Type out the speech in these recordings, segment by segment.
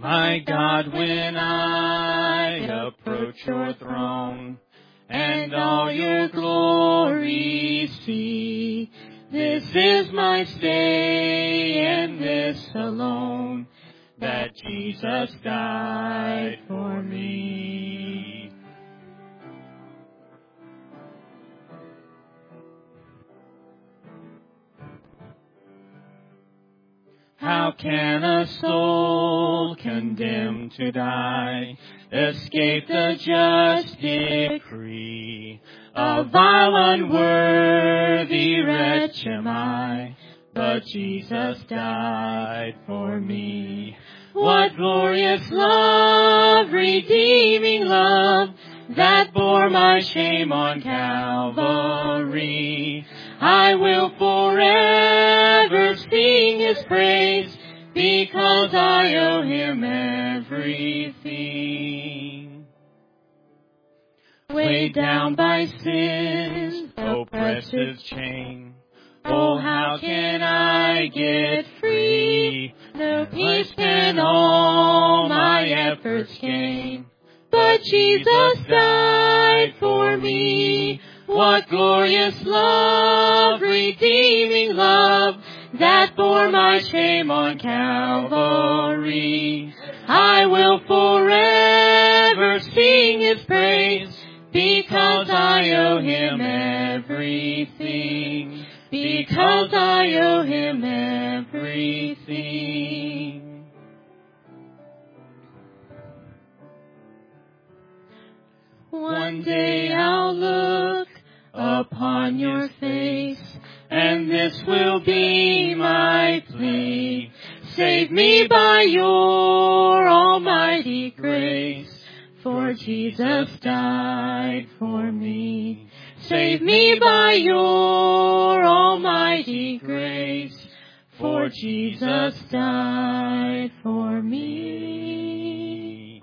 My God, when I approach your throne and all your glory see, this is my stay and this alone, that Jesus died for me. How can a soul condemned to die escape the just decree? A vile, unworthy wretch am I, but Jesus died for me. What glorious love, redeeming love, that bore my shame on Calvary. I will forever sing His praise, because I owe Him everything. Weighed down by sin's oppressive chain, oh, how can I get free? No peace can all my efforts gain, but Jesus died for me. What glorious love, redeeming love, that bore my shame on Calvary. I will forever sing His praise, because I owe Him everything. Because I owe Him everything. One day I'll look upon your face, and this will be my plea. Save me by your almighty grace, for Jesus died for me. Save me by your almighty grace, for Jesus died for me.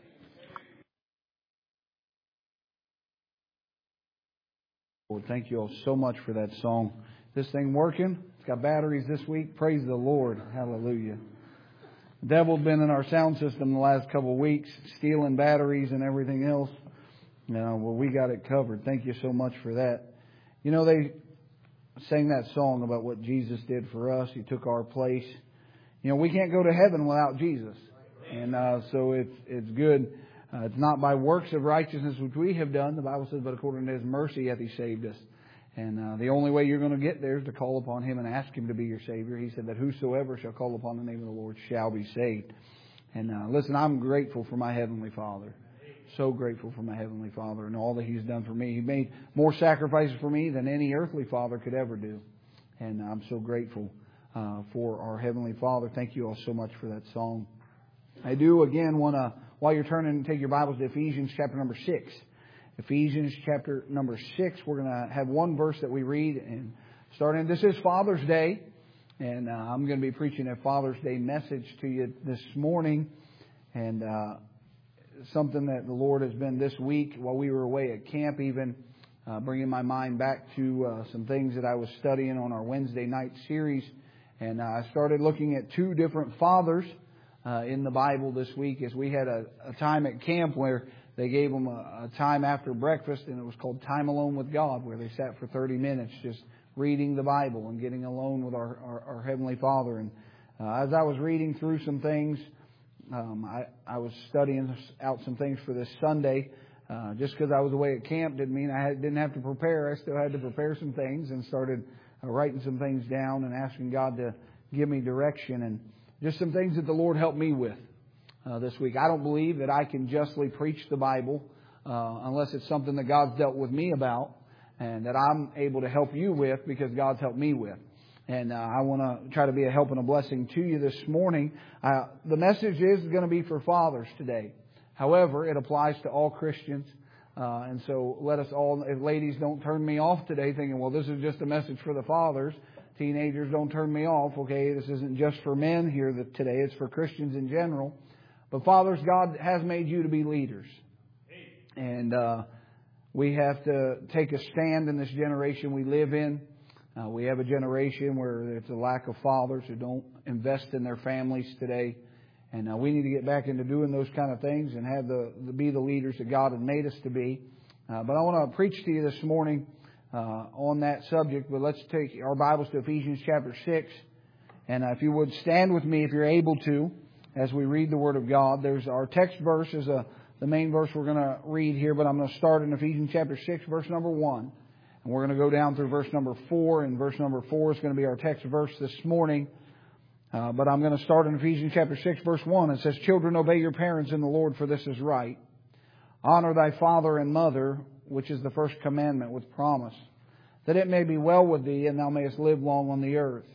Lord, thank you all so much for that song. This thing working? It's got batteries this week. Praise the Lord. Hallelujah. The devil's been in our sound system the last couple of weeks, stealing batteries and everything else. Well, we got it covered. Thank you so much for that. You know, they sang that song about what Jesus did for us. He took our place. You know, we can't go to heaven without Jesus. And so it's good. It's not by works of righteousness which we have done. The Bible says, but according to His mercy hath He saved us. And the only way you're going to get there is to call upon Him and ask Him to be your Savior. He said that whosoever shall call upon the name of the Lord shall be saved. And listen, I'm grateful for my Heavenly Father. So grateful for my Heavenly Father and all that He's done for me. He made more sacrifices for me than any earthly father could ever do. And I'm so grateful for our Heavenly Father. Thank you all so much for that song. I do again want to, while you're turning, take your Bibles to Ephesians chapter number 6. Ephesians chapter number 6. We're going to have one verse that we read and starting. This is Father's Day, and I'm going to be preaching a Father's Day message to you this morning. And something that the Lord has been this week while we were away at camp, even bringing my mind back to some things that I was studying on our Wednesday night series. And I started looking at two different fathers in the Bible this week, as we had a time at camp where they gave them a time after breakfast, and it was called Time Alone with God, where they sat for 30 minutes just reading the Bible and getting alone with our Heavenly Father. And as I was reading through some things, I was studying out some things for this Sunday. Just because I was away at camp didn't mean I didn't have to prepare. I still had to prepare some things, and started writing some things down and asking God to give me direction, and just some things that the Lord helped me with this week. I don't believe that I can justly preach the Bible unless it's something that God's dealt with me about and that I'm able to help you with because God's helped me with. And I want to try to be a help and a blessing to you this morning. The message is going to be for fathers today. However, it applies to all Christians. And so let us all, if ladies don't turn me off today thinking, well, this is just a message for the fathers. Teenagers, don't turn me off. Okay, this isn't just for men here today. It's for Christians in general. But fathers, God has made you to be leaders. And we have to take a stand in this generation we live in. We have a generation where there's a lack of fathers who don't invest in their families today. And we need to get back into doing those kind of things and have be the leaders that God had made us to be. But I want to preach to you this morning on that subject. But let's take our Bibles to Ephesians chapter 6. And if you would stand with me if you're able to as we read the Word of God. There's our text verse is the main verse we're going to read here. But I'm going to start in Ephesians chapter 6, verse number 1. And we're going to go down through verse number 4. And verse number 4 is going to be our text verse this morning. But I'm going to start in Ephesians chapter 6, verse 1. It says, "Children, obey your parents in the Lord, for this is right. Honor thy father and mother, which is the first commandment with promise, that it may be well with thee, and thou mayest live long on the earth.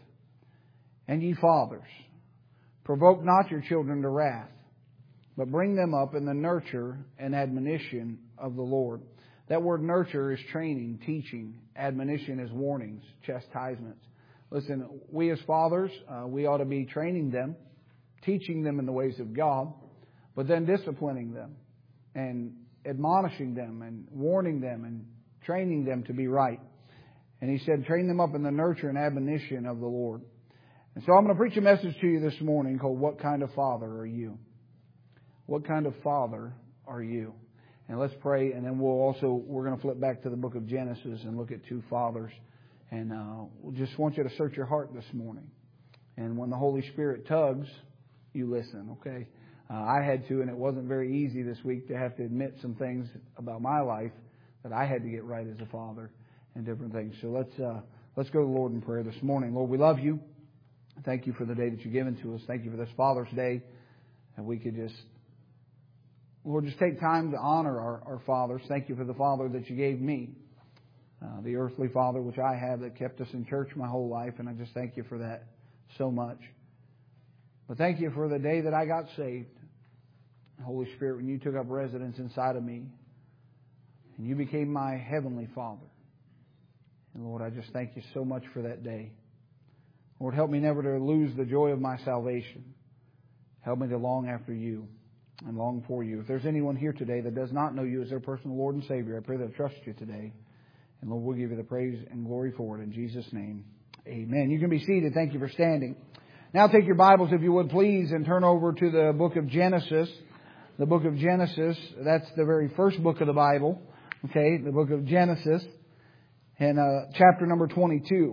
And ye fathers, provoke not your children to wrath, but bring them up in the nurture and admonition of the Lord." That word nurture is training, teaching. Admonition is warnings, chastisements. Listen, we as fathers, we ought to be training them, teaching them in the ways of God, but then disciplining them and admonishing them and warning them and training them to be right. And he said, train them up in the nurture and admonition of the Lord. And so I'm going to preach a message to you this morning called, "What Kind of Father Are You?" What kind of father are you? And let's pray, and then we're going to flip back to the book of Genesis and look at two fathers. And we just want you to search your heart this morning. And when the Holy Spirit tugs, you listen, okay? I had to, and it wasn't very easy this week to have to admit some things about my life that I had to get right as a father and different things. So let's go to the Lord in prayer this morning. Lord, we love you. Thank you for the day that you've given to us. Thank you for this Father's Day. And we could just, Lord, just take time to honor our fathers. Thank you for the father that you gave me. The earthly father which I have that kept us in church my whole life, and I just thank you for that so much. But thank you for the day that I got saved. Holy Spirit, when you took up residence inside of me, and you became my heavenly Father. And Lord, I just thank you so much for that day. Lord, help me never to lose the joy of my salvation. Help me to long after you and long for you. If there's anyone here today that does not know you as their personal Lord and Savior, I pray they'll trust you today. And Lord, we'll give you the praise and glory for it in Jesus' name. Amen. You can be seated. Thank you for standing. Now take your Bibles, if you would please, and turn over to the book of Genesis. The book of Genesis, that's the very first book of the Bible. Okay, the book of Genesis. And chapter number 22.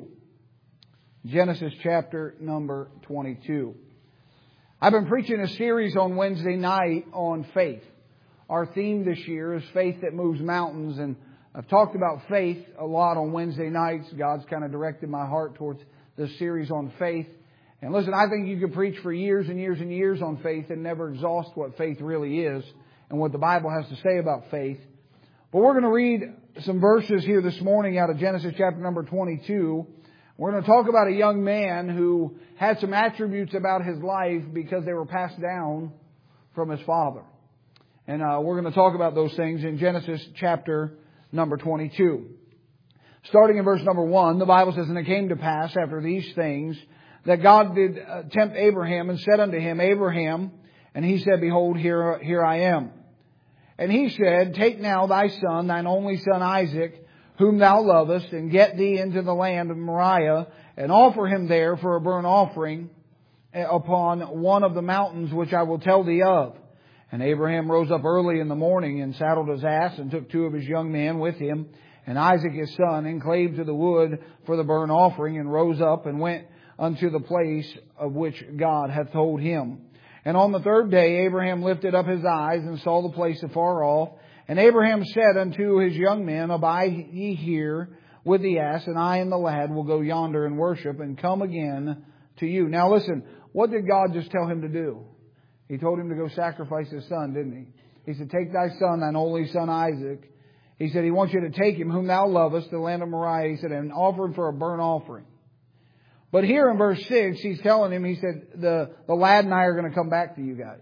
Genesis chapter number 22. I've been preaching a series on Wednesday night on faith. Our theme this year is faith that moves mountains, and I've talked about faith a lot on Wednesday nights. God's kind of directed my heart towards this series on faith. And listen, I think you could preach for years and years and years on faith and never exhaust what faith really is and what the Bible has to say about faith. But we're going to read some verses here this morning out of Genesis chapter number 22. We're going to talk about a young man who had some attributes about his life because they were passed down from his father. And we're going to talk about those things in Genesis chapter number 22. Starting in verse number 1, the Bible says, "And it came to pass after these things that God did tempt Abraham and said unto him, Abraham, and he said, Behold, here I am. And he said, Take now thy son, thine only son Isaac, whom thou lovest, and get thee into the land of Moriah, and offer him there for a burnt offering upon one of the mountains which I will tell thee of. And Abraham rose up early in the morning, and saddled his ass, and took two of his young men with him, and Isaac his son, and clave to the wood for the burnt offering, and rose up, and went unto the place of which God hath told him. And on the third day Abraham lifted up his eyes, and saw the place afar off. And Abraham said unto his young men, Abide ye here with the ass, and I and the lad will go yonder and worship, and come again to you." Now listen, what did God just tell him to do? He told him to go sacrifice his son, didn't he? He said, "Take thy son, thine only son Isaac." He said, he wants you to take him, whom thou lovest, to the land of Moriah. He said, and offer him for a burnt offering. But here in verse 6, he's telling him, he said, the lad and I are going to come back to you guys.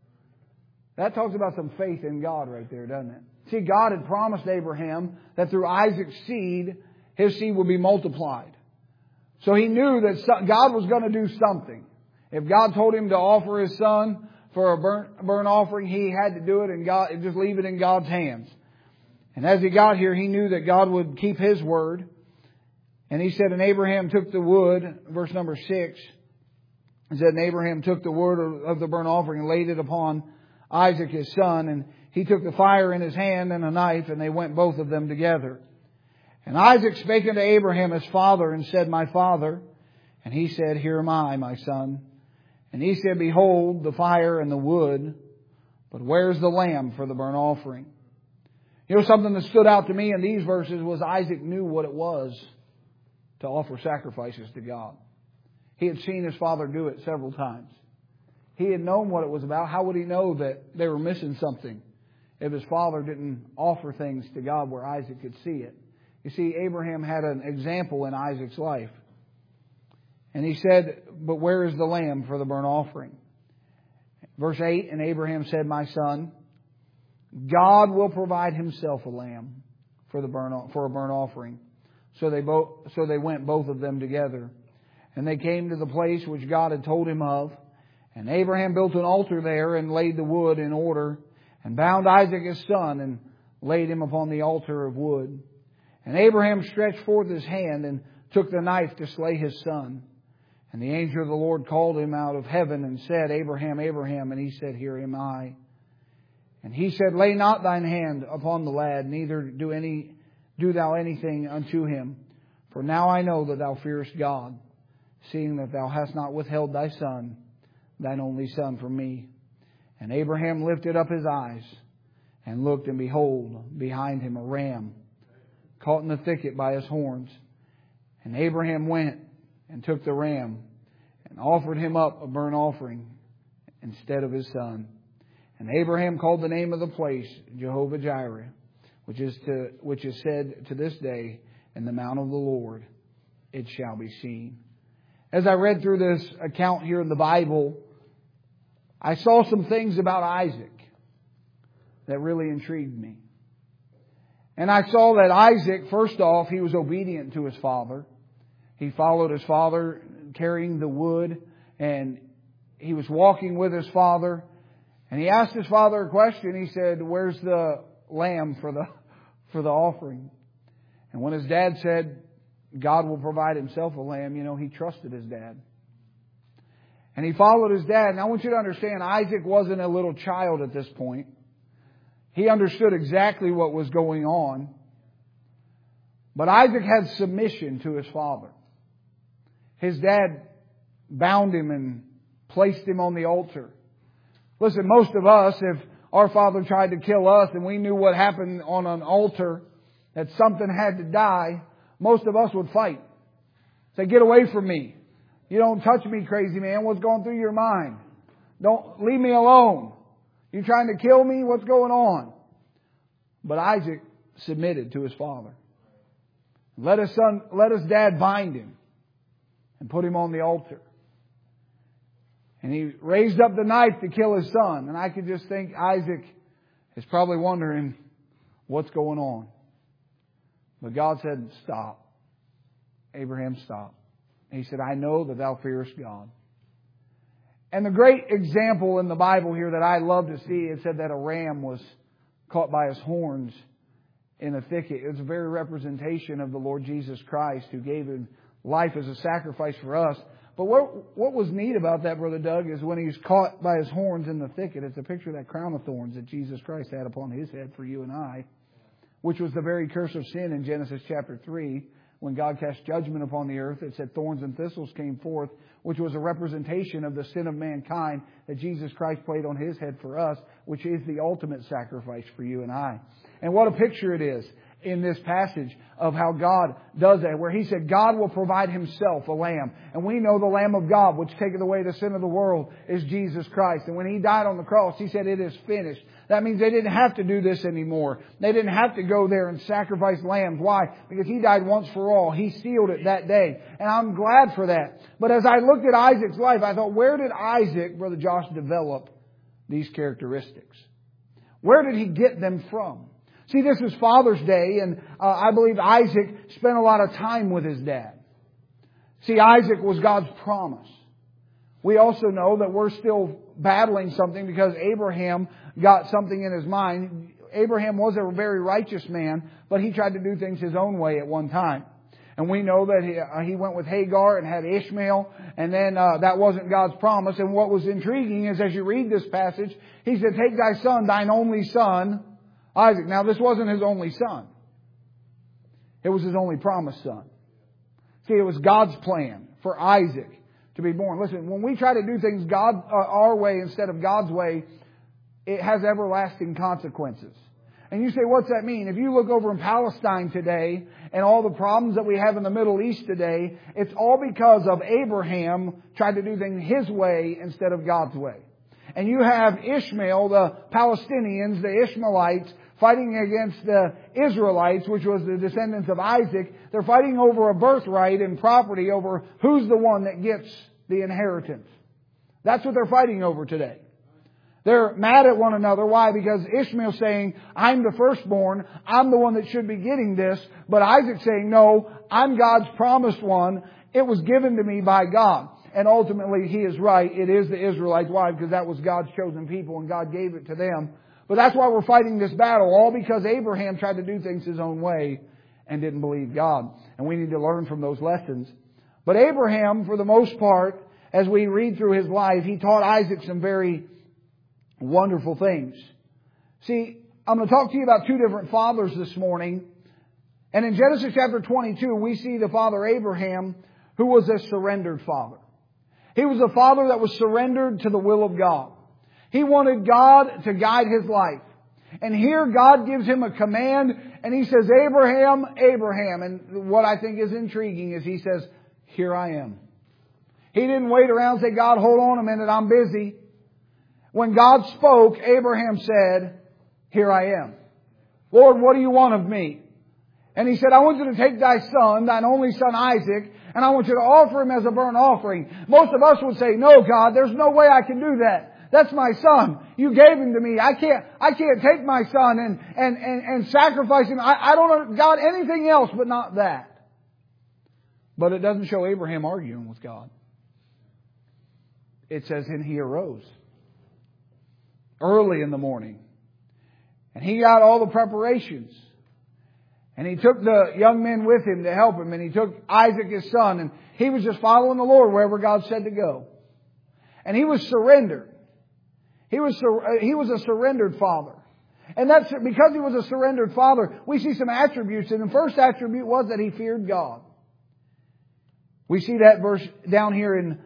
That talks about some faith in God right there, doesn't it? See, God had promised Abraham that through Isaac's seed, his seed would be multiplied. So he knew that God was going to do something. If God told him to offer his son for a burnt offering, he had to do it, and God just leave it in God's hands. And as he got here, he knew that God would keep his word. And he said, and Abraham took the wood, verse number 6, It said, and Abraham took the wood of the burnt offering and laid it upon Isaac his son, and he took the fire in his hand and a knife, and they went both of them together. And Isaac spake unto Abraham his father, and said, My father. And he said, Here am I, my son. And he said, Behold, the fire and the wood, but where's the lamb for the burnt offering? You know, something that stood out to me in these verses was Isaac knew what it was to offer sacrifices to God. He had seen his father do it several times. He had known what it was about. How would he know that they were missing something if his father didn't offer things to God where Isaac could see it? You see, Abraham had an example in Isaac's life. And he said, But where is the lamb for the burnt offering? Verse 8, and Abraham said, My son, God will provide himself a lamb for a burnt offering. So they went both of them together. And they came to the place which God had told him of. And Abraham built an altar there and laid the wood in order, and bound Isaac his son, and laid him upon the altar of wood. And Abraham stretched forth his hand and took the knife to slay his son. And the angel of the Lord called him out of heaven and said, Abraham, Abraham. And he said, Here am I. And he said, Lay not thine hand upon the lad, neither do thou anything unto him. For now I know that thou fearest God, seeing that thou hast not withheld thy son, thine only son, from me. And Abraham lifted up his eyes and looked, and behold, behind him a ram, caught in the thicket by his horns. And Abraham went and took the ram and offered him up a burnt offering instead of his son. And Abraham called the name of the place Jehovah Jireh, which is said to this day, In the mount of the Lord it shall be seen. As I read through this account here in the Bible, I saw some things about Isaac that really intrigued me. And I saw that Isaac, first off, he was obedient to his father. He followed his father carrying the wood, and he was walking with his father. And he asked his father a question. He said, Where's the lamb for the offering? And when his dad said, God will provide himself a lamb, he trusted his dad. And he followed his dad. And I want you to understand, Isaac wasn't a little child at this point. He understood exactly what was going on. But Isaac had submission to his father. His dad bound him and placed him on the altar. Listen, most of us, if our father tried to kill us and we knew what happened on an altar, that something had to die, most of us would fight. Say, Get away from me. You don't touch me, crazy man. What's going through your mind? Don't leave me alone. You trying to kill me? What's going on? But Isaac submitted to his father. Let his dad bind him and put him on the altar. And he raised up the knife to kill his son. And I could just think Isaac is probably wondering what's going on. But God said, Stop. Abraham, stop. And he said, I know that thou fearest God. And the great example in the Bible here that I love to see, it said that a ram was caught by his horns in a thicket. It's a very representation of the Lord Jesus Christ, who gave his life as a sacrifice for us. But what was neat about that, Brother Doug, is when he's caught by his horns in the thicket, it's a picture of that crown of thorns that Jesus Christ had upon his head for you and I, which was the very curse of sin in Genesis chapter 3. When God cast judgment upon the earth, it said thorns and thistles came forth, which was a representation of the sin of mankind that Jesus Christ played on his head for us, which is the ultimate sacrifice for you and I. And what a picture it is in this passage of how God does that, where He said God will provide Himself a lamb. And we know the Lamb of God, which taketh away the sin of the world, is Jesus Christ. And when He died on the cross, He said, it is finished. That means they didn't have to do this anymore. They didn't have to go there and sacrifice lambs. Why? Because He died once for all. He sealed it that day. And I'm glad for that. But as I looked at Isaac's life, I thought, where did Isaac, Brother Josh, develop these characteristics? Where did he get them from? See, this is Father's Day, and I believe Isaac spent a lot of time with his dad. See, Isaac was God's promise. We also know that we're still battling something because Abraham got something in his mind. Abraham was a very righteous man, but he tried to do things his own way at one time. And we know that he went with Hagar and had Ishmael, and then that wasn't God's promise. And what was intriguing is as you read this passage, He said, take thy son, thine only son, Isaac. Now this wasn't his only son. It was his only promised son. See, it was God's plan for Isaac to be born. Listen, when we try to do things our way instead of God's way, it has everlasting consequences. And you say, what's that mean? If you look over in Palestine today and all the problems that we have in the Middle East today, it's all because of Abraham tried to do things his way instead of God's way. And you have Ishmael, the Palestinians, the Ishmaelites, fighting against the Israelites, which was the descendants of Isaac. They're fighting over a birthright and property over who's the one that gets the inheritance. That's what they're fighting over today. They're mad at one another. Why? Because Ishmael's saying, I'm the firstborn. I'm the one that should be getting this. But Isaac's saying, no, I'm God's promised one. It was given to me by God. And ultimately, he is right. It is the Israelites. Why? Because that was God's chosen people and God gave it to them. But that's why we're fighting this battle. All because Abraham tried to do things his own way and didn't believe God. And we need to learn from those lessons. But Abraham, for the most part, as we read through his life, he taught Isaac some very wonderful things. See, I'm going to talk to you about two different fathers this morning. And in Genesis chapter 22, we see the father Abraham, who was a surrendered father. He was a father that was surrendered to the will of God. He wanted God to guide his life. And here God gives him a command and He says, Abraham, Abraham. And what I think is intriguing is He says, here I am. He didn't wait around and say, God, hold on a minute, I'm busy. When God spoke, Abraham said, here I am. Lord, what do you want of me? And He said, I want you to take thy son, thine only son Isaac, and I want you to offer him as a burnt offering. Most of us would say, no, God, there's no way I can do that. That's my son. You gave him to me. I can't take my son and sacrifice him. I don't know, God, anything else but not that. But it doesn't show Abraham arguing with God. It says, and he arose early in the morning. And he got all the preparations. And he took the young men with him to help him. And he took Isaac, his son. And he was just following the Lord wherever God said to go. And he was surrendered. He was a surrendered father. And that's because he was a surrendered father, we see some attributes. And the first attribute was that he feared God. We see that verse down here in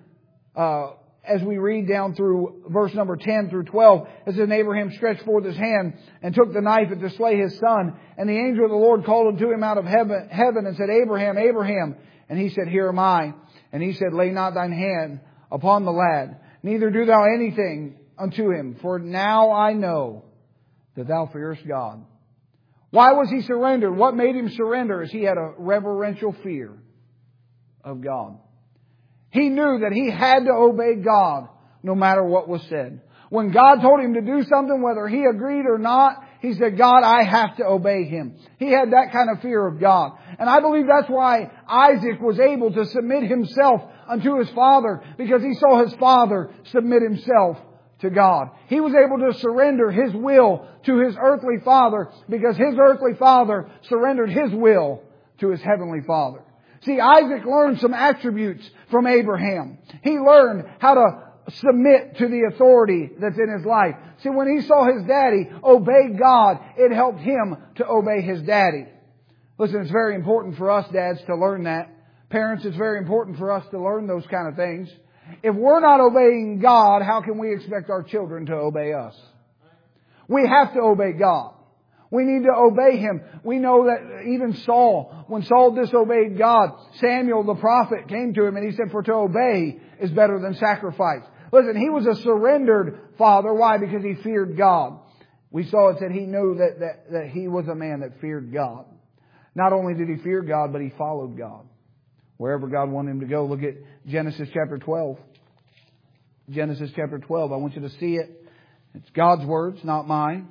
as we read down through verse number 10 through 12. It says, and Abraham stretched forth his hand and took the knife to slay his son. And the angel of the Lord called unto him out of heaven and said, Abraham, Abraham. And he said, here am I. And he said, lay not thine hand upon the lad, neither do thou anything unto him. For now I know that thou fearest God. Why was he surrendered? What made him surrender? Is he had a reverential fear of God. He knew that he had to obey God no matter what was said. When God told him to do something, whether he agreed or not, he said, God, I have to obey Him. He had that kind of fear of God. And I believe that's why Isaac was able to submit himself unto his father, because he saw his father submit himself to God. He was able to surrender his will to his earthly father because his earthly father surrendered his will to his heavenly Father. See, Isaac learned some attributes from Abraham. He learned how to submit to the authority that's in his life. See, when he saw his daddy obey God, it helped him to obey his daddy. Listen, it's very important for us dads to learn that. Parents, it's very important for us to learn those kind of things. If we're not obeying God, how can we expect our children to obey us? We have to obey God. We need to obey Him. We know that even Saul, when Saul disobeyed God, Samuel the prophet came to him and he said, for to obey is better than sacrifice. Listen, he was a surrendered father. Why? Because he feared God. We saw it that he knew that he was a man that feared God. Not only did he fear God, but he followed God. Wherever God wanted him to go. Look at Genesis chapter 12. Genesis chapter 12. I want you to see it. It's God's words, not mine.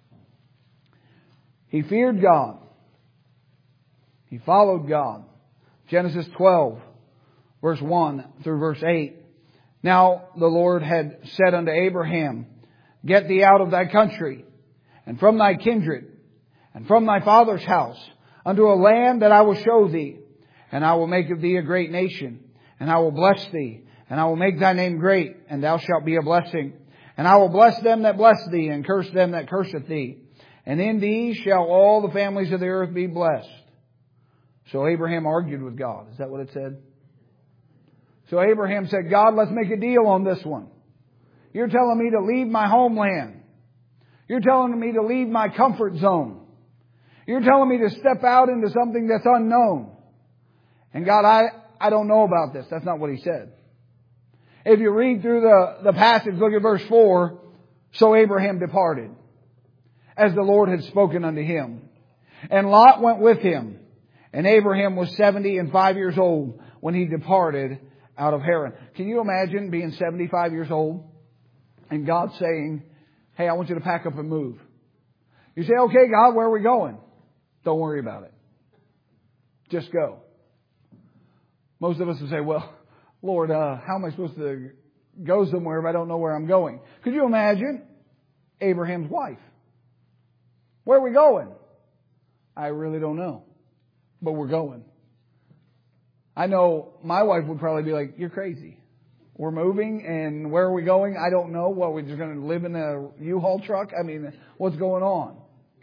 He feared God. He followed God. Genesis 12, verse 1 through verse 8. Now the Lord had said unto Abraham, get thee out of thy country, and from thy kindred, and from thy father's house, unto a land that I will show thee. and I will make of thee a great nation, and I will bless thee, and I will make thy name great, and thou shalt be a blessing. And I will bless them that bless thee, and curse them that curseth thee. And in thee shall all the families of the earth be blessed. So Abraham argued with God. Is that what it said? So Abraham said, God, let's make a deal on this one. You're telling me to leave my homeland. You're telling me to leave my comfort zone. You're telling me to step out into something that's unknown. And God, I don't know about this. That's not what he said. If you read through the passage, look at verse 4. So Abraham departed, as the Lord had spoken unto him. And Lot went with him. And Abraham was 75 years old when he departed out of Haran. Can you imagine being 75 years old and God saying, hey, I want you to pack up and move? You say, okay, God, where are we going? Don't worry about it. Just go. Most of us would say, well, Lord, how am I supposed to go somewhere if I don't know where I'm going? Could you imagine Abraham's wife? Where are we going? I really don't know. But we're going. I know my wife would probably be like, you're crazy. We're moving, and where are we going? I don't know. What, we're just going to live in a U-Haul truck? I mean, what's going on?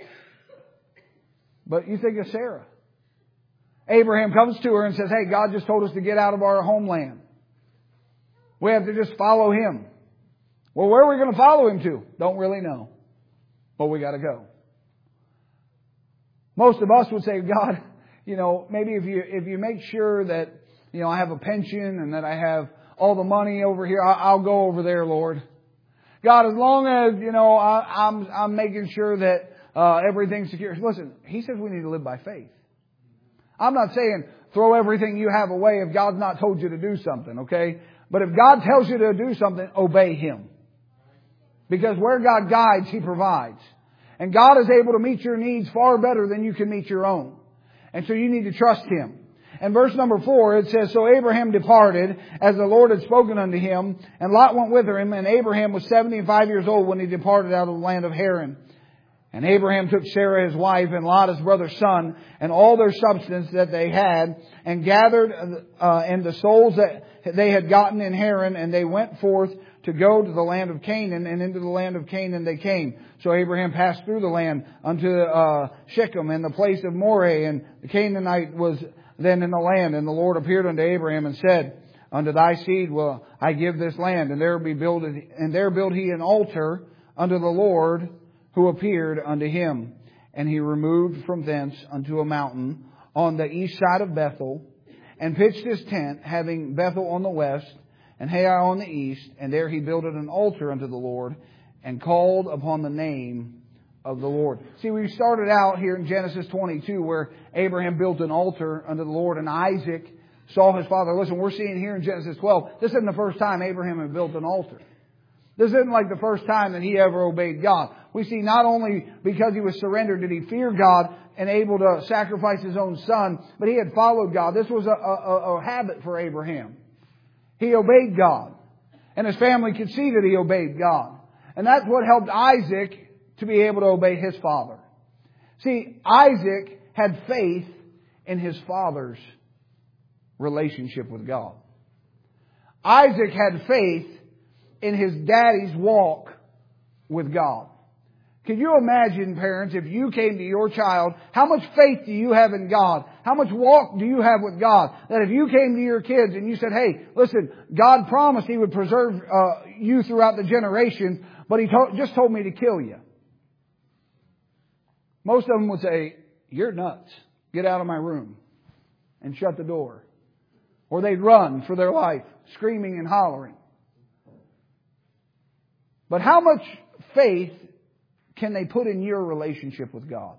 But you think of Sarah. Abraham comes to her and says, hey, God just told us to get out of our homeland. We have to just follow Him. Well, where are we going to follow Him to? Don't really know. But we got to go. Most of us would say, God, maybe if you make sure that, I have a pension and that I have all the money over here, I'll go over there, Lord. God, as long as, I'm making sure that everything's secure. Listen, He says we need to live by faith. I'm not saying throw everything you have away if God's not told you to do something, okay? But if God tells you to do something, obey Him. Because where God guides, He provides. And God is able to meet your needs far better than you can meet your own. And so you need to trust Him. And verse number 4, it says, so Abraham departed, as the Lord had spoken unto him, and Lot went with him, and Abraham was 75 years old when he departed out of the land of Haran. And Abraham took Sarah his wife, and Lot his brother's son, and all their substance that they had, and gathered and the souls that they had gotten in Haran, and they went forth to go to the land of Canaan, and into the land of Canaan they came. So Abraham passed through the land unto Shechem, and the place of Moreh, and the Canaanite was then in the land. And the Lord appeared unto Abraham and said, unto thy seed will I give this land, and there built he an altar unto the Lord who appeared unto him. And he removed from thence unto a mountain on the east side of Bethel, and pitched his tent, having Bethel on the west, and Hai on the east, and there he builded an altar unto the Lord, and called upon the name of the Lord. See, we started out here in Genesis 22 where Abraham built an altar unto the Lord, and Isaac saw his father. Listen, we're seeing here in Genesis 12, this isn't the first time Abraham had built an altar. This isn't like the first time that he ever obeyed God. We see not only because he was surrendered did he fear God and able to sacrifice his own son, but he had followed God. This was a habit for Abraham. He obeyed God. And his family could see that he obeyed God. And that's what helped Isaac to be able to obey his father. See, Isaac had faith in his father's relationship with God. Isaac had faith in his daddy's walk with God. Can you imagine, parents, if you came to your child, how much faith do you have in God? How much walk do you have with God? That if you came to your kids and you said, hey, listen, God promised He would preserve you throughout the generations, but He just told me to kill you. Most of them would say, you're nuts. Get out of my room and shut the door. Or they'd run for their life, screaming and hollering. But how much faith can they put in your relationship with God?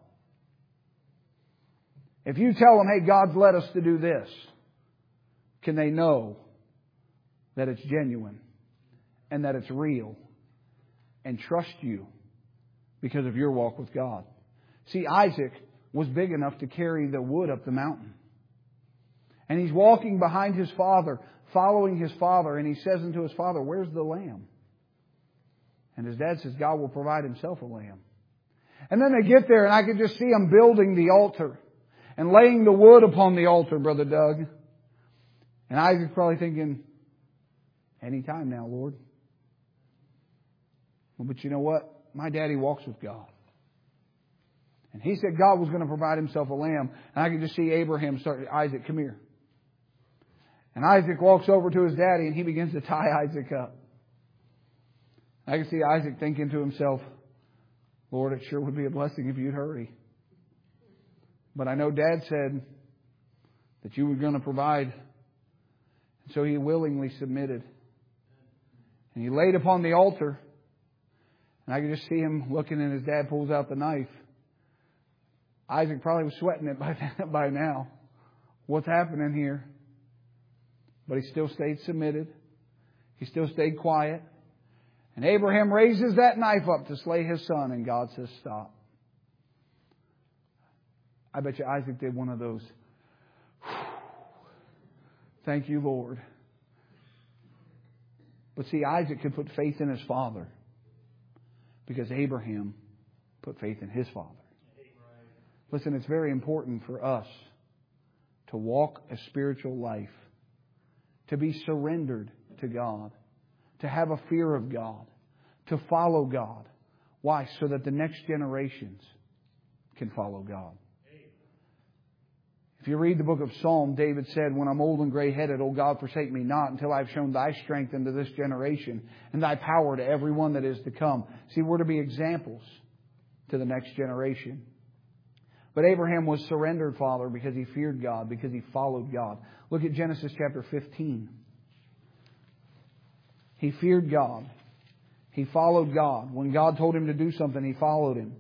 If you tell them, hey, God's led us to do this, can they know that it's genuine and that it's real and trust you because of your walk with God? See, Isaac was big enough to carry the wood up the mountain. And he's walking behind his father, following his father, and he says unto his father, where's the lamb? And his dad says, God will provide Himself a lamb. And then they get there, and I could just see them building the altar. and laying the wood upon the altar, Brother Doug. And Isaac's probably thinking, any time now, Lord. Well, but you know what? My daddy walks with God. And he said God was going to provide himself a lamb. And I could just see Abraham start, Isaac, come here. And Isaac walks over to his daddy and he begins to tie Isaac up. I can see Isaac thinking to himself, Lord, it sure would be a blessing if you'd hurry. But I know Dad said that you were going to provide. And so he willingly submitted. And he laid upon the altar. And I could just see him looking, and his dad pulls out the knife. Isaac probably was sweating it by now. What's happening here? But he still stayed submitted. He still stayed quiet. And Abraham raises that knife up to slay his son, and God says, stop. I bet you Isaac did one of those. Thank you, Lord. But see, Isaac could put faith in his father because Abraham put faith in his father. Listen, it's very important for us to walk a spiritual life, to be surrendered to God, to have a fear of God, to follow God. Why? So that the next generations can follow God. If you read the book of Psalm, David said, when I'm old and gray-headed, O God, forsake me not until I've shown Thy strength unto this generation and Thy power to every one that is to come. See, we're to be examples to the next generation. But Abraham was surrendered, Father, because he feared God, because he followed God. Look at Genesis chapter 15. He feared God. He followed God. When God told him to do something, he followed Him.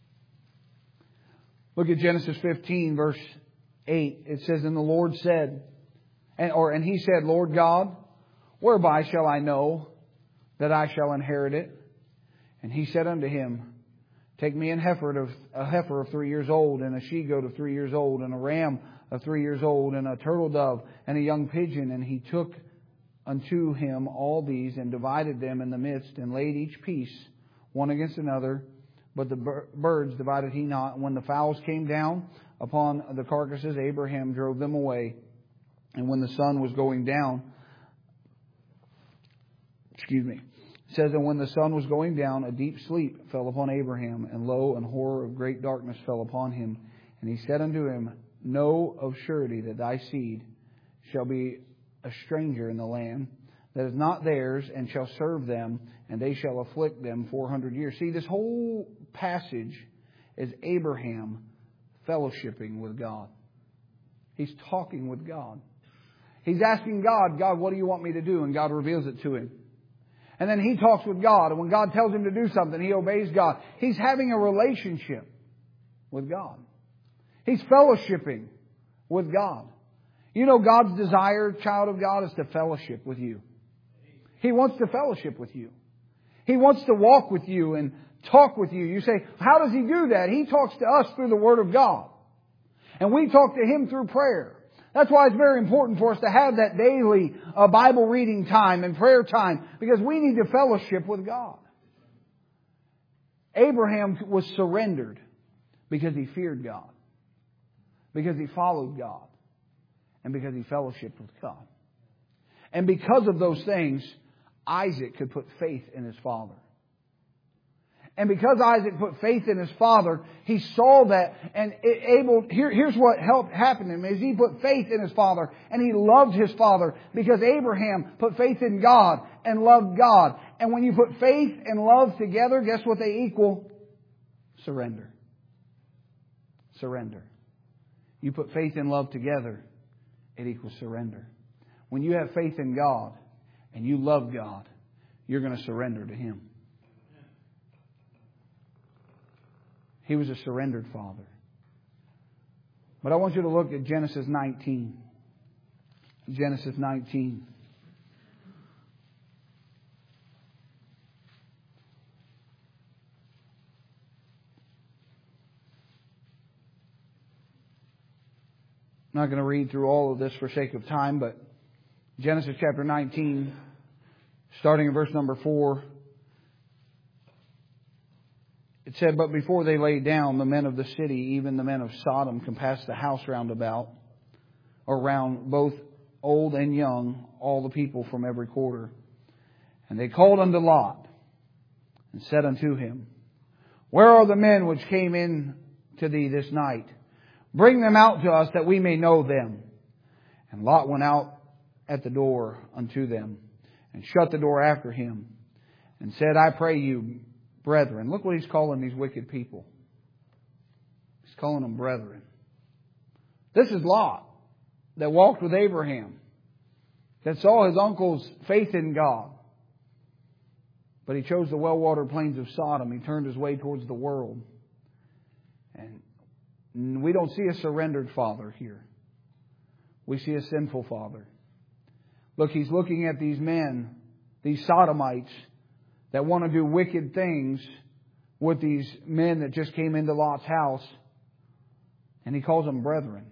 Look at Genesis 15, verse 8. It says, and the Lord said, and he said, Lord God, whereby shall I know that I shall inherit it? And he said unto him, take me a heifer of 3 years old, and a she-goat of 3 years old, and a ram of 3 years old, and a turtle dove, and a young pigeon. And he took unto him all these, and divided them in the midst, and laid each piece one against another. But the birds divided he not. And when the fowls came down upon the carcasses, Abraham drove them away. And when the sun was going down, it says, and when the sun was going down, a deep sleep fell upon Abraham, and lo, an horror of great darkness fell upon him. And he said unto him, know of surety that thy seed shall be a stranger in the land that is not theirs, and shall serve them, and they shall afflict them 400 years. See, this whole passage is Abraham fellowshipping with God. He's talking with God. He's asking God, God, what do you want me to do? And God reveals it to him. And then he talks with God. And when God tells him to do something, he obeys God. He's having a relationship with God. He's fellowshipping with God. You know, God's desire, child of God, is to fellowship with you. He wants to fellowship with you. He wants to walk with you and talk with you. You say, how does He do that? He talks to us through the Word of God. And we talk to Him through prayer. That's why it's very important for us to have that daily Bible reading time and prayer time, because we need to fellowship with God. Abraham was surrendered because he feared God, because he followed God, and because he fellowshiped with God. And because of those things, Isaac could put faith in his father. And because Isaac put faith in his father, he saw that and here's what helped happen to him is he put faith in his father and he loved his father because Abraham put faith in God and loved God. And when you put faith and love together, guess what they equal? Surrender. Surrender. You put faith and love together, it equals surrender. When you have faith in God and you love God, you're going to surrender to Him. He was a surrendered father. But I want you to look at Genesis 19. Genesis 19. I'm not going to read through all of this for sake of time, but Genesis chapter 19, starting in verse number 4, It said, but before they lay down, the men of the city, even the men of Sodom, compassed the house round about, or round both old and young, all the people from every quarter. And they called unto Lot, and said unto him, Where are the men which came in to thee this night? Bring them out to us, that we may know them. And Lot went out at the door unto them, and shut the door after him, and said, I pray you, brethren. Look what he's calling these wicked people. He's calling them brethren. This is Lot, that walked with Abraham, that saw his uncle's faith in God. But he chose the well-watered plains of Sodom. He turned his way towards the world. And we don't see a surrendered father here. We see a sinful father. Look, he's looking at these men, these Sodomites, that want to do wicked things with these men that just came into Lot's house. And he calls them brethren.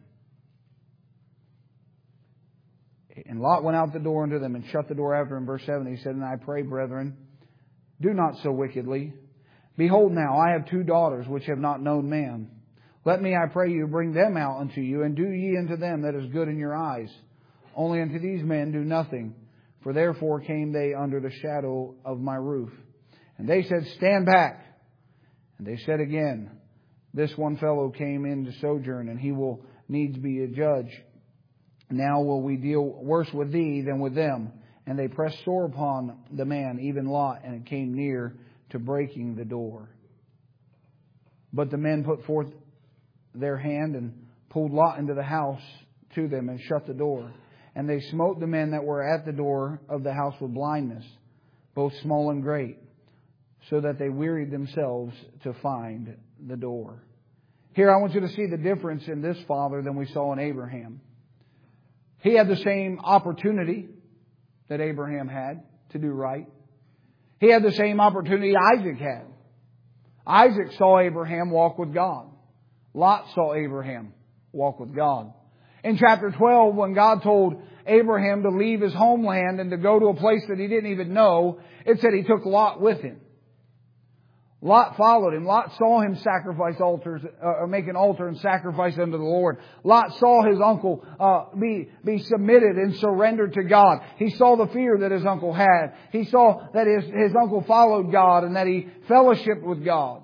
And Lot went out the door unto them and shut the door after him. Verse 7, he said, And I pray, brethren, do not so wickedly. Behold now, I have 2 daughters which have not known man. Let me, I pray you, bring them out unto you, and do ye unto them that is good in your eyes. Only unto these men do nothing, for therefore came they under the shadow of my roof. And they said, Stand back. And they said again, This one fellow came in to sojourn, and he will needs be a judge. Now will we deal worse with thee than with them. And they pressed sore upon the man, even Lot, and it came near to breaking the door. But the men put forth their hand and pulled Lot into the house to them and shut the door. And they smote the men that were at the door of the house with blindness, both small and great, so that they wearied themselves to find the door. Here I want you to see the difference in this father than we saw in Abraham. He had the same opportunity that Abraham had to do right. He had the same opportunity Isaac had. Isaac saw Abraham walk with God. Lot saw Abraham walk with God. In chapter 12, when God told Abraham to leave his homeland and to go to a place that he didn't even know, it said he took Lot with him. Lot followed him. Lot saw him sacrifice altars, or make an altar and sacrifice unto the Lord. Lot saw his uncle be submitted and surrendered to God. He saw the fear that his uncle had. He saw that his uncle followed God and that he fellowshiped with God.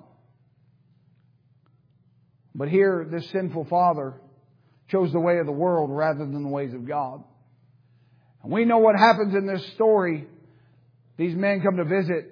But here, this sinful father chose the way of the world rather than the ways of God. And we know what happens in this story. These men come to visit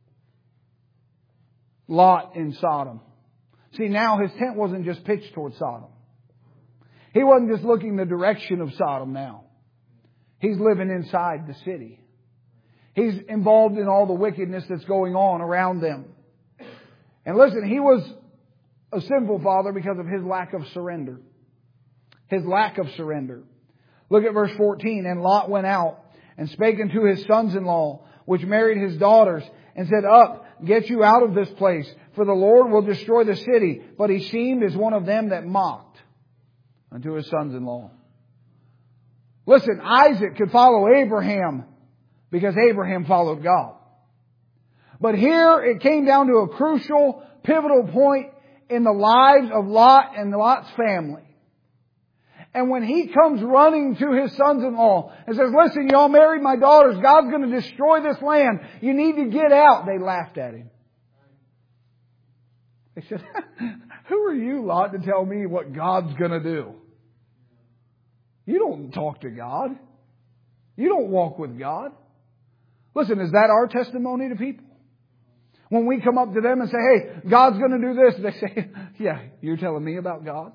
Lot in Sodom. See, now his tent wasn't just pitched toward Sodom. He wasn't just looking the direction of Sodom now. He's living inside the city. He's involved in all the wickedness that's going on around them. And listen, he was a sinful father because of his lack of surrender. His lack of surrender. Look at verse 14. And Lot went out and spake unto his sons-in-law, which married his daughters, and said, Up, get you out of this place, for the Lord will destroy the city. But he seemed as one of them that mocked unto his sons-in-law. Listen, Isaac could follow Abraham because Abraham followed God. But here it came down to a crucial, pivotal point in the lives of Lot and Lot's family. And when he comes running to his sons-in-law and says, Listen, y'all married my daughters. God's going to destroy this land. You need to get out. They laughed at him. They said, Who are you, Lot, to tell me what God's going to do? You don't talk to God. You don't walk with God. Listen, is that our testimony to people? When we come up to them and say, Hey, God's going to do this, they say, Yeah, you're telling me about God?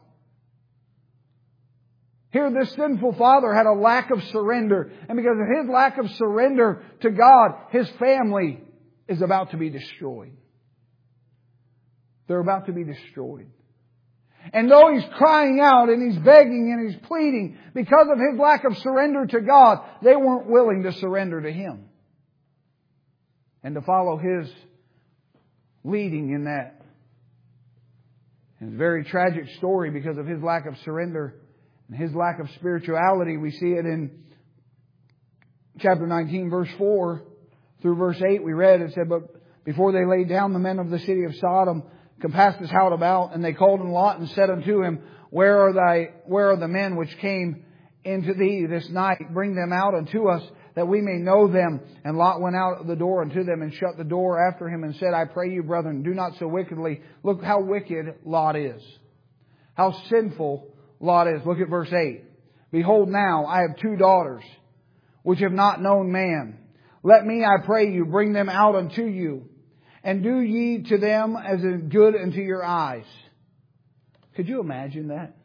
Here, this sinful father had a lack of surrender. And because of his lack of surrender to God, his family is about to be destroyed. They're about to be destroyed. And though he's crying out and he's begging and he's pleading, because of his lack of surrender to God, they weren't willing to surrender to him and to follow his leading in that. And it's a very tragic story because of his lack of surrender and his lack of spirituality. We see it in chapter 19, verse 4 through verse 8. We read, it said, But before they laid down, the men of the city of Sodom compassed his house about, and they called in Lot and said unto him, Where are the men which came into thee this night? Bring them out unto us, that we may know them. And Lot went out of the door unto them, and shut the door after him, and said, I pray you, brethren, do not so wickedly. Look how wicked Lot is. How sinful Lot is. Look at verse 8. Behold now, I have 2 daughters, which have not known man. Let me, I pray you, bring them out unto you, and do ye to them as is good unto your eyes. Could you imagine that?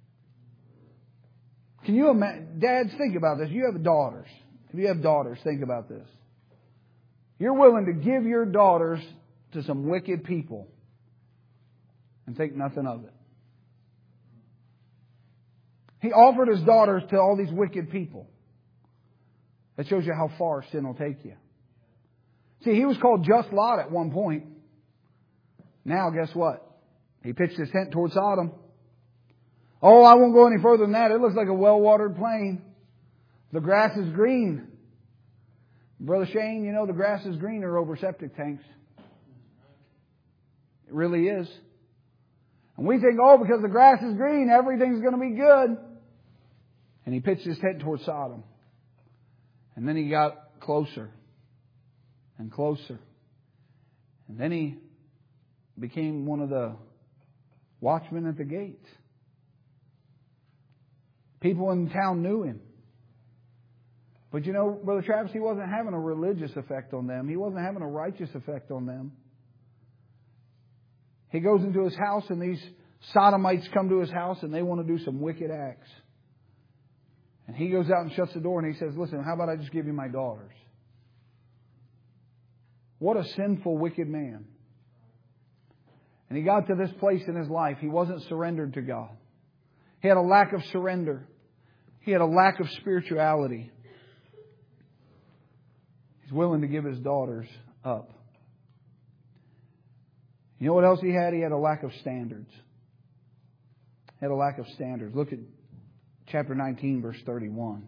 Can you imagine? Dads, think about this. You have daughters. If you have daughters, think about this. You're willing to give your daughters to some wicked people and think nothing of it. He offered his daughters to all these wicked people. That shows you how far sin will take you. See, he was called Just Lot at one point. Now, guess what? He pitched his tent toward Sodom. Oh, I won't go any further than that. It looks like a well-watered plain. The grass is green. Brother Shane, you know the grass is greener over septic tanks. It really is. And we think, oh, because the grass is green, everything's going to be good. And he pitched his tent toward Sodom. And then he got closer and closer. And then he became one of the watchmen at the gate. People in town knew him. But you know, Brother Travis, he wasn't having a religious effect on them. He wasn't having a righteous effect on them. He goes into his house, and these Sodomites come to his house, and they want to do some wicked acts. And he goes out and shuts the door, and he says, listen, how about I just give you my daughters? What a sinful, wicked man. And he got to this place in his life. He wasn't surrendered to God. He had a lack of surrender. He had a lack of spirituality. He's willing to give his daughters up. You know what else he had? He had a lack of standards. He had a lack of standards. Look at chapter 19, verse 31.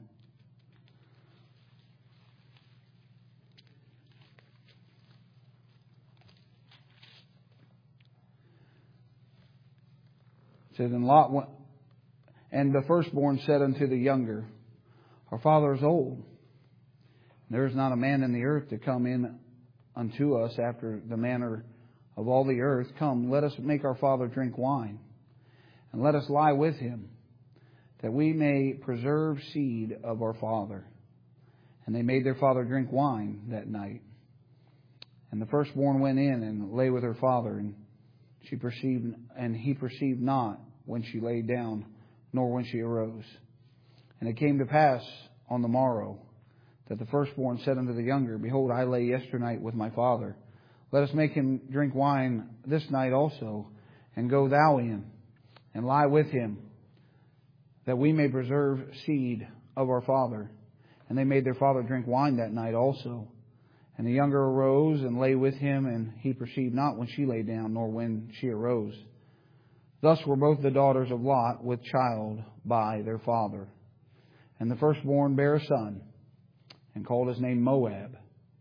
It says, and Lot went, and the firstborn said unto the younger, Our father is old. There is not a man in the earth to come in unto us after the manner of all the earth. Come, let us make our father drink wine, and let us lie with him, that we may preserve seed of our father. And they made their father drink wine that night. And the firstborn went in and lay with her father, and he perceived not when she lay down, nor when she arose. And it came to pass on the morrow that the firstborn said unto the younger, Behold, I lay yesternight with my father. Let us make him drink wine this night also, and go thou in, and lie with him, that we may preserve seed of our father. And they made their father drink wine that night also. And the younger arose and lay with him, and he perceived not when she lay down, nor when she arose. Thus were both the daughters of Lot with child by their father. And the firstborn bare a son, and called his name Moab.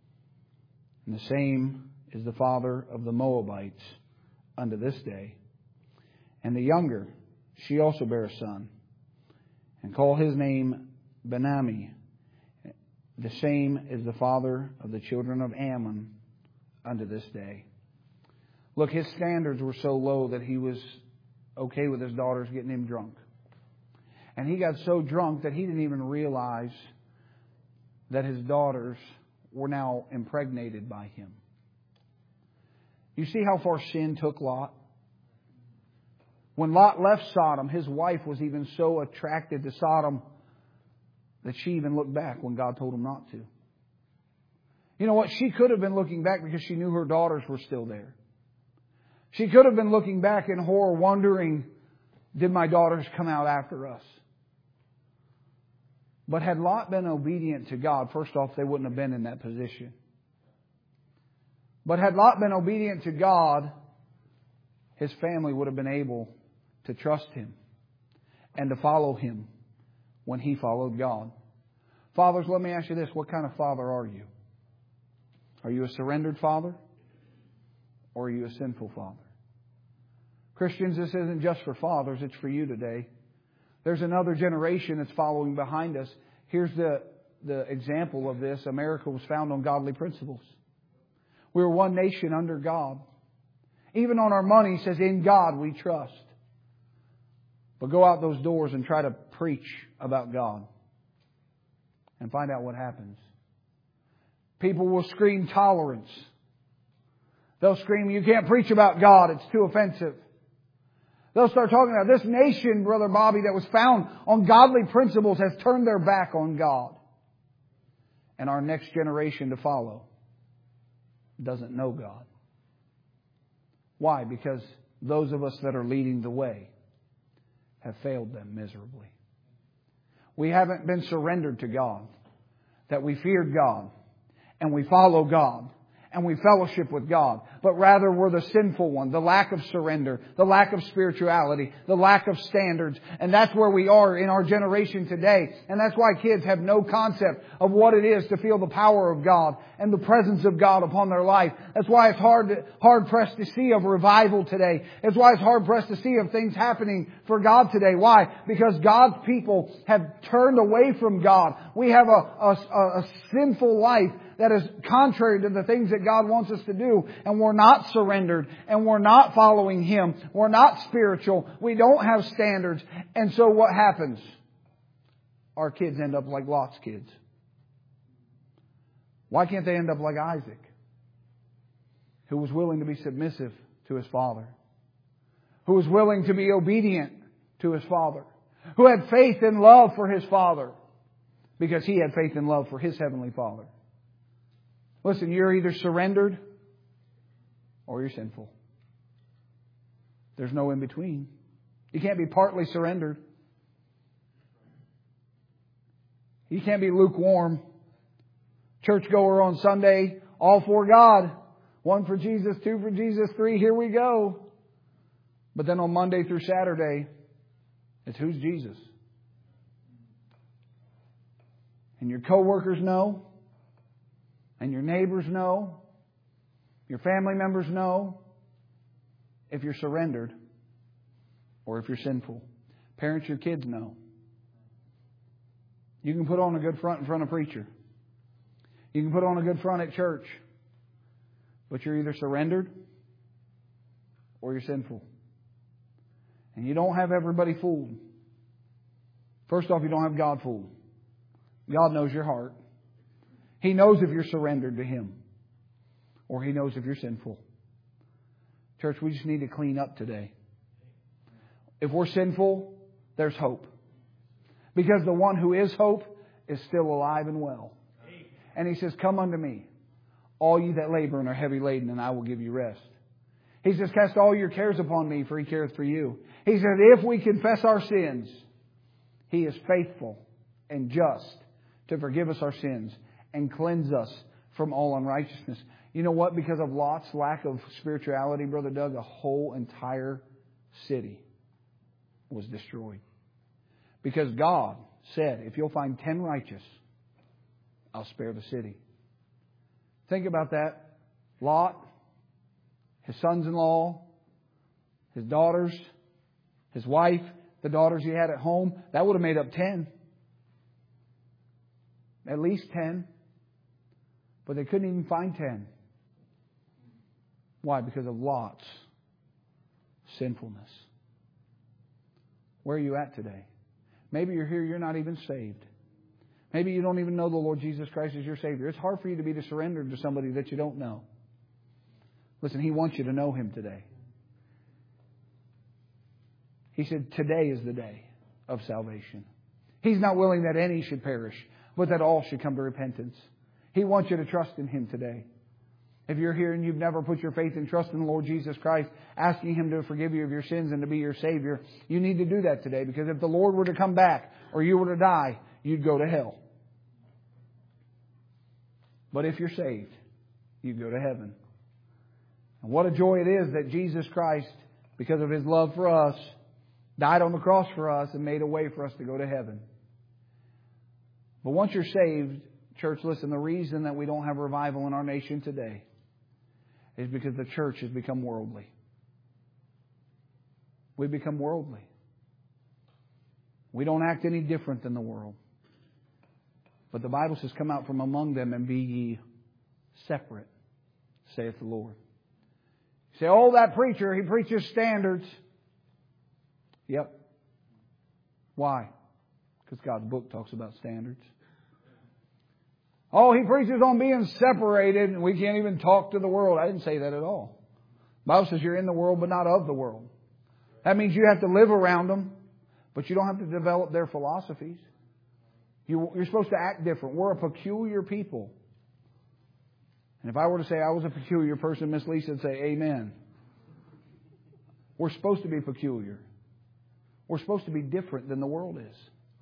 And the same is the father of the Moabites unto this day. And the younger, she also bare a son, and called his name Ben-Ammi. The same is the father of the children of Ammon unto this day. Look, his standards were so low that he was okay with his daughters getting him drunk. And he got so drunk that he didn't even realize that his daughters were now impregnated by him. You see how far sin took Lot? When Lot left Sodom, his wife was even so attracted to Sodom that she even looked back when God told him not to. You know what? She could have been looking back because she knew her daughters were still there. She could have been looking back in horror, wondering, did my daughters come out after us? But had Lot been obedient to God, first off, they wouldn't have been in that position. But had Lot been obedient to God, his family would have been able to trust him and to follow him when he followed God. Fathers, let me ask you this. What kind of father are you? Are you a surrendered father? Or are you a sinful father? Christians, this isn't just for fathers, it's for you today. There's another generation that's following behind us. Here's the example of this. America was founded on godly principles. We were one nation under God. Even on our money, it says, in God we trust. But go out those doors and try to preach about God. And find out what happens. People will scream tolerance. They'll scream, you can't preach about God, it's too offensive. They'll start talking about this nation, Brother Bobby, that was found on godly principles has turned their back on God. And our next generation to follow doesn't know God. Why? Because those of us that are leading the way have failed them miserably. We haven't been surrendered to God. That we feared God. And we follow God. And we fellowship with God. But rather we're the sinful one. The lack of surrender. The lack of spirituality. The lack of standards. And that's where we are in our generation today. And that's why kids have no concept of what it is to feel the power of God. And the presence of God upon their life. That's why it's hard pressed to see of revival today. It's why it's hard pressed to see of things happening for God today. Why? Because God's people have turned away from God. We have a sinful life that is contrary to the things that God wants us to do. And we're not surrendered. And we're not following Him. We're not spiritual. We don't have standards. And so what happens? Our kids end up like Lot's kids. Why can't they end up like Isaac? Who was willing to be submissive to his father. Who was willing to be obedient to his father. Who had faith and love for his father. Because he had faith and love for his heavenly Father. Listen, you're either surrendered or you're sinful. There's no in between. You can't be partly surrendered. You can't be lukewarm. Churchgoer on Sunday, all for God. 1 for Jesus, 2 for Jesus, 3, here we go. But then on Monday through Saturday, it's who's Jesus? And your coworkers know. And your neighbors know. Your family members know. If you're surrendered. Or if you're sinful. Parents, your kids know. You can put on a good front in front of a preacher. You can put on a good front at church. But you're either surrendered or you're sinful. And you don't have everybody fooled. First off, you don't have God fooled. God knows your heart. He knows if you're surrendered to Him. Or He knows if you're sinful. Church, we just need to clean up today. If we're sinful, there's hope. Because the one who is hope is still alive and well. And He says, come unto me, all ye that labor and are heavy laden, and I will give you rest. He says, cast all your cares upon me, for He careth for you. He says, if we confess our sins, He is faithful and just to forgive us our sins and cleanse us from all unrighteousness. You know what? Because of Lot's lack of spirituality, Brother Doug, a whole entire city was destroyed. Because God said, if you'll find 10 righteous, I'll spare the city. Think about that. Lot, his sons-in-law, his daughters, his wife, the daughters he had at home, that would have made up 10. At least 10. But they couldn't even find 10. Why? Because of Lot's sinfulness. Where are you at today? Maybe you're here, you're not even saved. Maybe you don't even know the Lord Jesus Christ as your Savior. It's hard for you to be surrendered to somebody that you don't know. Listen, He wants you to know Him today. He said, today is the day of salvation. He's not willing that any should perish, but that all should come to repentance. He wants you to trust in Him today. If you're here and you've never put your faith and trust in the Lord Jesus Christ, asking Him to forgive you of your sins and to be your Savior, you need to do that today. Because if the Lord were to come back or you were to die, you'd go to hell. But if you're saved, you go to heaven. And what a joy it is that Jesus Christ, because of His love for us, died on the cross for us and made a way for us to go to heaven. But once you're saved, church, listen, the reason that we don't have revival in our nation today is because the church has become worldly. We become worldly. We don't act any different than the world. But the Bible says, come out from among them and be ye separate, saith the Lord. You say, oh, that preacher, he preaches standards. Yep. Why? Because God's book talks about standards. Oh, he preaches on being separated and we can't even talk to the world. I didn't say that at all. The Bible says you're in the world but not of the world. That means you have to live around them, but you don't have to develop their philosophies. You're supposed to act different. We're a peculiar people. And if I were to say I was a peculiar person, Miss Lisa would say amen. We're supposed to be peculiar. We're supposed to be different than the world is.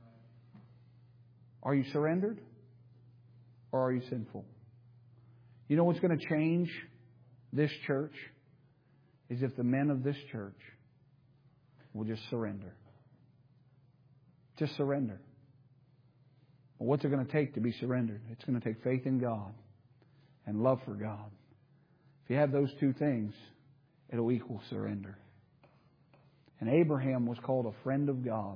Are you surrendered? Or are you sinful? You know what's going to change this church? Is if the men of this church will just surrender. Just surrender. Well, what's it going to take to be surrendered? It's going to take faith in God and love for God. If you have those two things, it'll equal surrender. And Abraham was called a friend of God.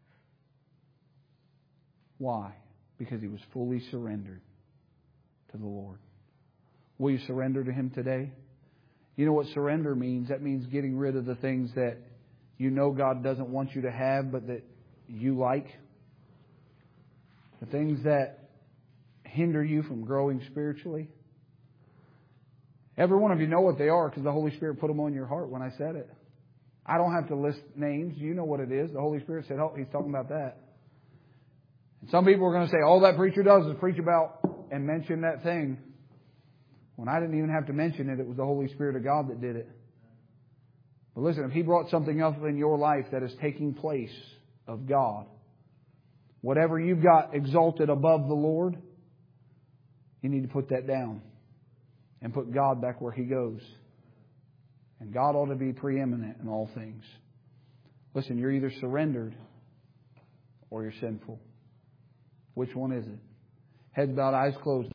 Why? Because he was fully surrendered to the Lord. Will you surrender to Him today? You know what surrender means? That means getting rid of the things that you know God doesn't want you to have, but that you like. The things that hinder you from growing spiritually. Every one of you know what they are because the Holy Spirit put them on your heart when I said it. I don't have to list names. You know what it is. The Holy Spirit said, oh, he's talking about that. And some people are going to say, all that preacher does is preach about and mention that thing. When I didn't even have to mention it, it was the Holy Spirit of God that did it. But listen, if He brought something else in your life that is taking place of God, whatever you've got exalted above the Lord, you need to put that down and put God back where He goes. And God ought to be preeminent in all things. Listen, you're either surrendered or you're sinful. Which one is it? Heads bowed, eyes closed.